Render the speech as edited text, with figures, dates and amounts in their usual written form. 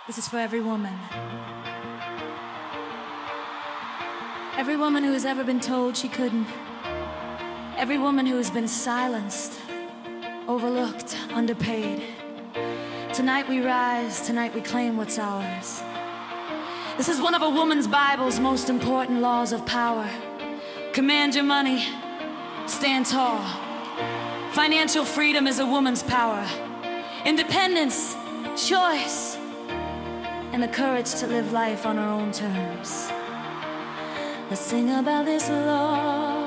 This is for every woman. Every woman who has ever been told she couldn't. Every woman who has been silenced, overlooked, underpaid. Tonight we rise, tonight we claim what's ours. This is one of a woman's Bible's most important laws of power. Command your money, stand tall. Financial freedom is a woman's power. Independence, choice, and the courage to live life on her own terms. Let's sing about this law.